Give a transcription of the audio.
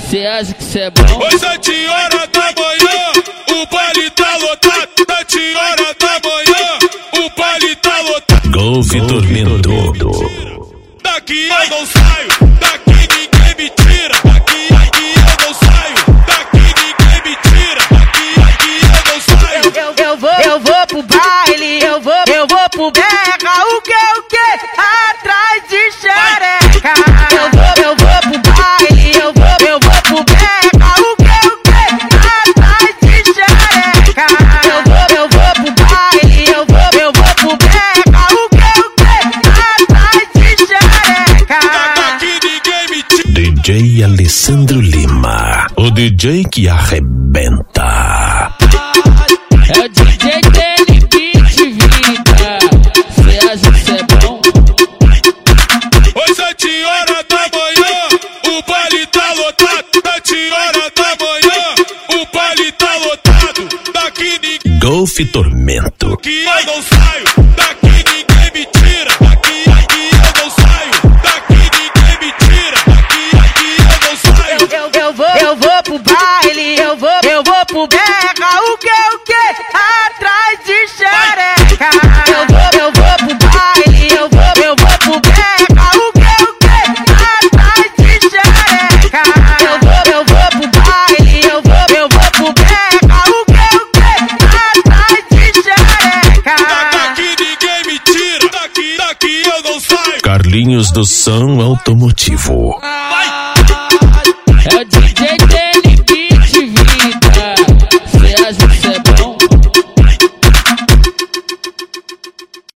Cê acha que cê é bom? Oi, 7 horas da manhã, o baile tá lotado. 7 horas da manhã, o baile tá lotado. Golf Tormento. Daqui eu não saio, daqui ninguém me tira. Daqui eu não saio, daqui ninguém me tira. Daqui eu não saio. Eu vou pro baile, eu vou pro berra. O que? Atrás de xereca. Eu vou pro baile, eu vou pro berra. O que? Atrás de xereca. Eu vou pro baile, eu vou pro berra. O que? Atrás de xereca. Daqui ninguém me tira. DJ Alessandro Lima, o DJ que arrebenta. É o DJ dele que te vida. Cê acha que cê é bom? Oi, 7 horas da manhã, o baile tá lotado. 7 horas da manhã, o baile tá lotado. Daqui ninguém. Golf Tormento. Daqui eu não saio, daqui ninguém me tira. Daqui eu não saio, daqui ninguém me tira. Daqui eu não saio. Eu vou pro baile, eu vou pro berra. O que? Atrás de xereca. Eu vou pro baile, eu vou pro berra. O que? Atrás de xereca. Eu vou pro baile, eu vou pro berra. O que? Atrás de xereca. Daqui ninguém me tira. Daqui eu não saio. Carlinhos do Som Automotivo. É o